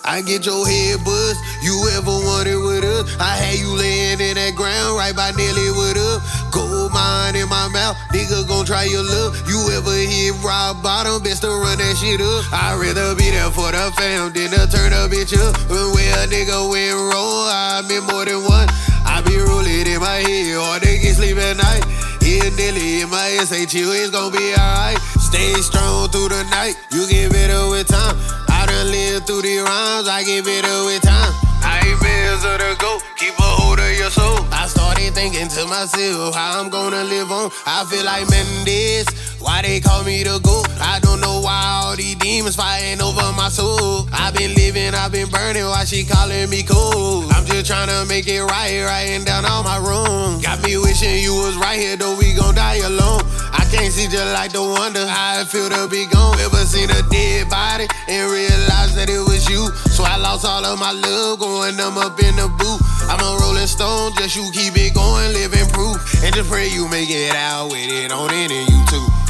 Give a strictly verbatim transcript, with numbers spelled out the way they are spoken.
I get your head bust. You ever wanted with us? I had you laying in that ground right by Nelly with us. Gold mine in my mouth, nigga gon' try your luck. You ever hit rock bottom? Best to run that shit up. I'd rather be there for the fam than to turn a bitch up. When a nigga went wrong, I been more than one. I be rolling in my head, hard to get sleep at night. Yeah, Nelly in my S H U, it's gon' be alright. Stay strong through the night, you get better with time. I done lived through the rhymes, I get better with time. I ain't bills of the go, keep a hold of your soul. I started thinking to myself, how I'm gonna live on. I feel like Mendes, why they call me the GOAT? I don't know why all these demons fighting over my soul. I been living, I been burning, why she calling me cold? I'm just tryna make it right, writing down all my wrongs. Got me wishing you was right here, though we gon' die alone. I can't see just like the wonder how it feel to be gone. Ever seen a dead body and realize that it was you? So I lost all of my love, going numb up in the booth. I'm a rolling stone, just you keep it going, living proof. And just pray you make it out with it on it and you too.